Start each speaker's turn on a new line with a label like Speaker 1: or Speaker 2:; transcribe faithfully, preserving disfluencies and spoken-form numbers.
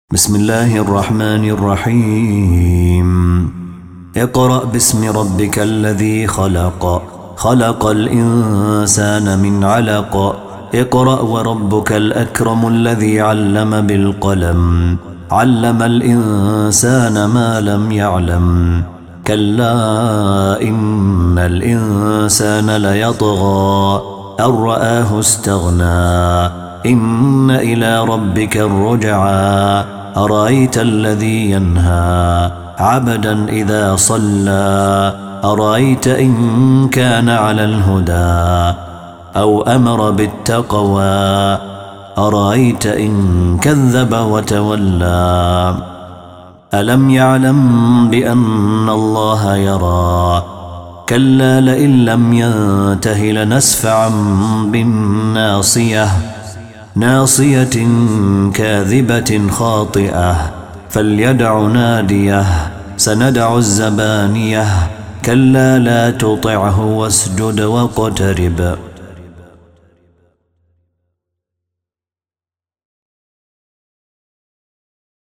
Speaker 1: بسم الله الرحمن الرحيم. اقرأ باسم ربك الذي خلق خلق الإنسان من علق. اقرأ وربك الأكرم الذي علم بالقلم علم الإنسان ما لم يعلم. كلا إن الإنسان ليطغى أن رآه استغنى إن إلى ربك الرجعى. أرأيت الذي ينهى عبدا إذا صلى أرأيت إن كان على الهدى أو أمر بالتقوى أرأيت إن كذب وتولى. ألم يعلم بأن الله يرى كلا لئن لم ينته لنسفعا بالناصية ناصية كاذبة خاطئة فليدع ناديه سندع الزبانية. كلا لا تطعه واسجد واقترب.